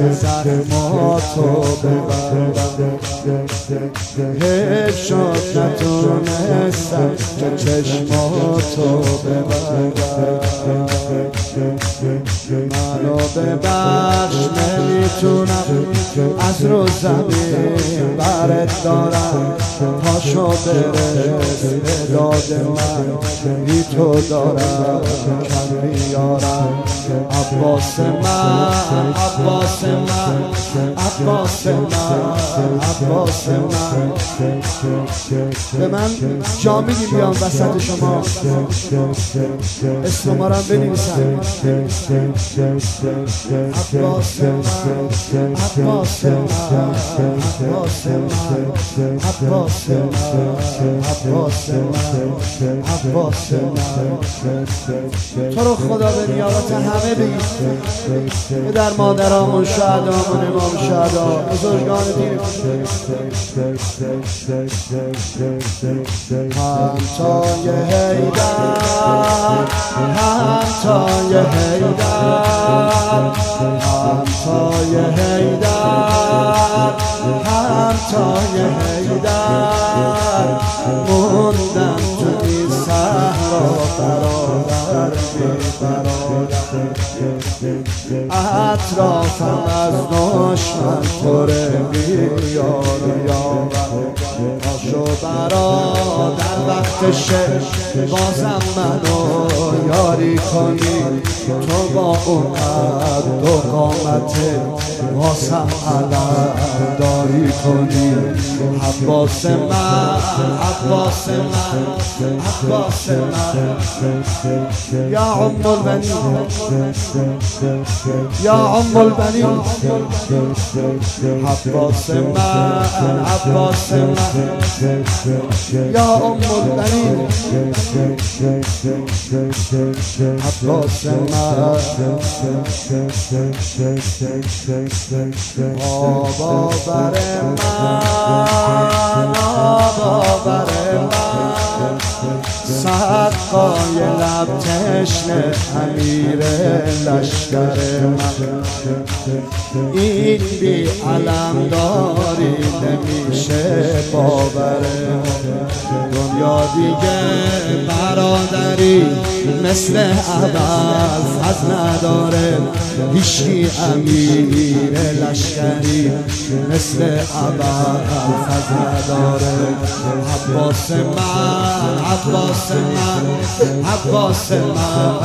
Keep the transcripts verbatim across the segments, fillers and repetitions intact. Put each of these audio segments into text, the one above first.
زخماتو ببر. حیف شد نتونستم که چشماتو ببر. منو ببخش نمیتونم از رو زمین برت دارم. پاشو برس به داد من بی تو دارم کم بیارم. عباس من عباس من عباس من عباس من. به من جا میدی بیام وسط شما اسم ما رو بنویسم. عباس من عباس من عباس من عباس من عباس من عباس من. تو رو خدا به نیابت همه بگید در مادرامون شهدامون امام شهدا بزرگان دین. همتای حیدر همتای حیدر همتای حیدر همتای حیدر. موندم تو این صحرا برادر بی برادر. اطرافم از دشمن پره بیار یاور. پاشو برادر وقت شب بازم منو یاری کنی. تو با اون قد و قامته واسم علم داری کنی. عباس من عباس من عباس من. یا ام البنین یا ام البنین. عباس من عباس من یا ام البنین. عباس من آبا بر من آبا بر من. سقای لب تشنه امیر لشکر من. این بی علم داری نمیشه باوره. دنیا دیگه برادری مثل اول فضل نداره. هیچی امیر لشکری مثل اول فضل نداره. عباس من عباس من عباس من.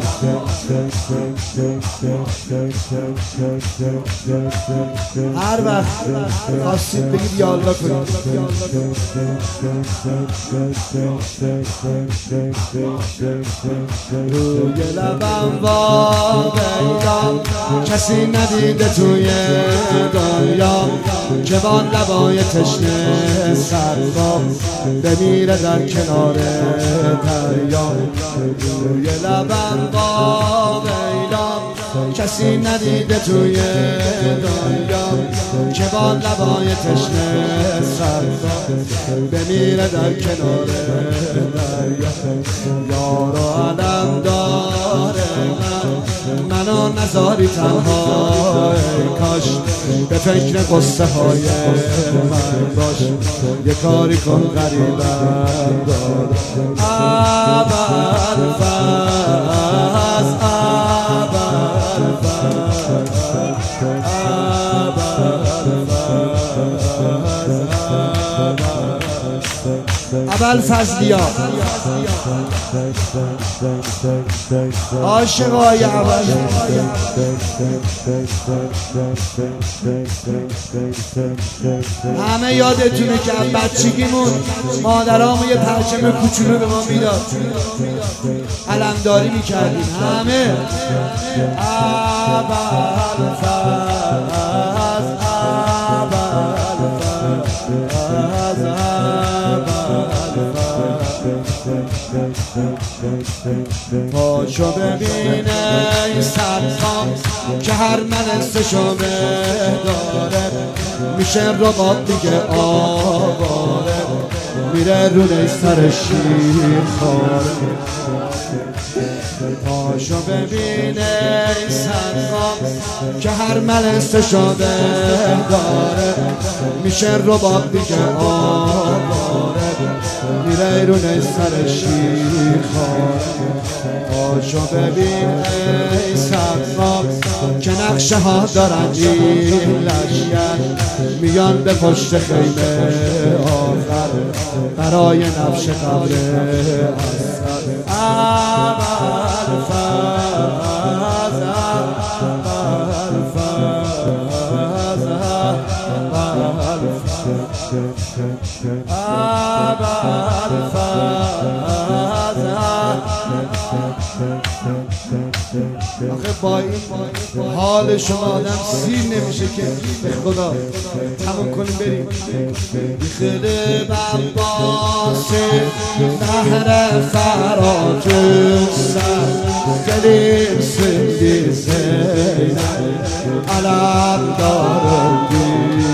هر وقت خواستید بگید یا الله کنید. روی لبم واقعیدم کسی ندیده توی دنیا که با لبای تشنه سرما بمیره در کنار دریا. روی لبم واقعیدم کسی ندیده توی دنیا که با لبای تشنه سرما بمیره در کنار دریا. یار و علم داره من منو نذاری تنها. ای کاش به فکر قصه های من باش. یه کاری کن غریبم دار. ابوالفضل ابوالفضلیا عاشقای ابوالفضل. همه یادتونه که از بچگیمون مادرامون یه پرچم کوچولو به ما میداد، علمداری میکردیم همه. ابوالفضل پاشو ببینه این سرخان که هر منستشو داره، میشه رباط دیگه آواره، میره رو سر شیر خاره. پاشو ببینه سقام که هر ملسته شده داره میشه رباب دیگه آواره میره رونه سر شیخاره پاشو ببین ای سقام که نقشه ها دارن این لشگر میان به پشت خیمه آخر برای نفش قبر اصغر اول فاز اول فاز اول فاز آخه با این حال شما آدم سیر نمیشه که به خدا تمام کنیم بریم بیخیل بباس نهر فرات سر گلیم سندی زینم علم دارندی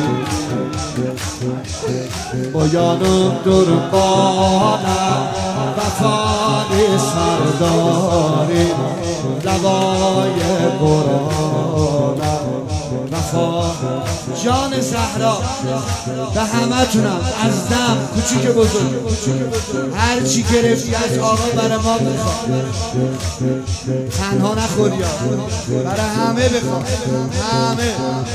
بایانم دربانم وفانی سرداریم دوای قرآنم وفا جان زهرا به همه تونم از دم کوچیک بزرگ هر چی گرفتی از آقا برای ما بخواه تنها نخوری برای همه بخواه همه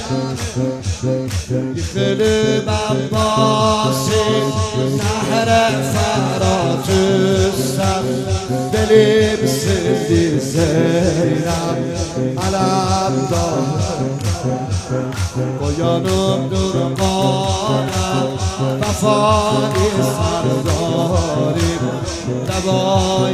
بیخیل بباسی نهر فرات سر دلیم سندی زینم علم دارم بایانم درمانم وفانی سرداریم دوای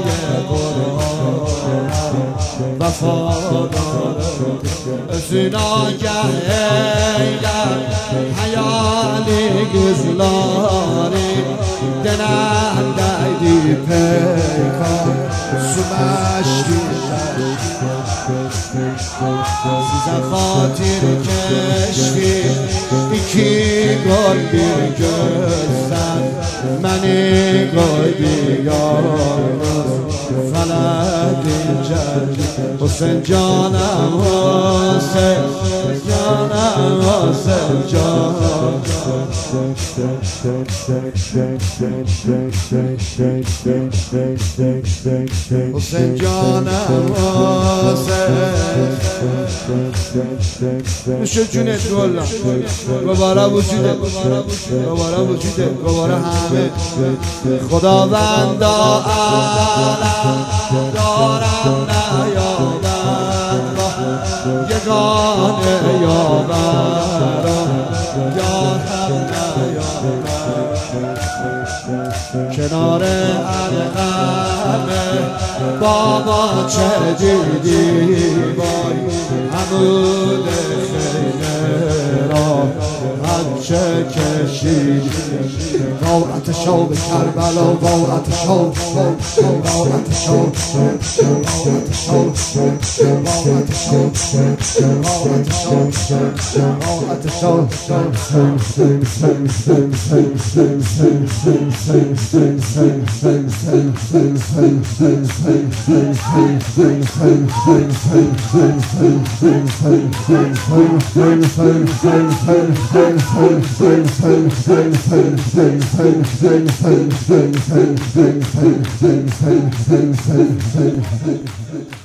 قرآنم وفا دارم زناگه ایلم حیالی گزلاریم دنم دیدی پیکان سمشتی سیزن خاطر کشتی ایکی گل بیر گزن منی گل بیارم فلک جد حسین جانم حسین جانم حسین جانم حسین جانم حسین نوش جونت رولا گوارا وجوده گوارا وجوده گوارا همه خداوندا عالم دارم نیابد یگانه یابرم یارم نیابد کنار علقمه بابا چه دیدی وای عمود خیمه را هرچه کشید غارت شوق کربلا غارت شوق غارت شوق غارت شوق غارت شوق غارت شوق غارت شوق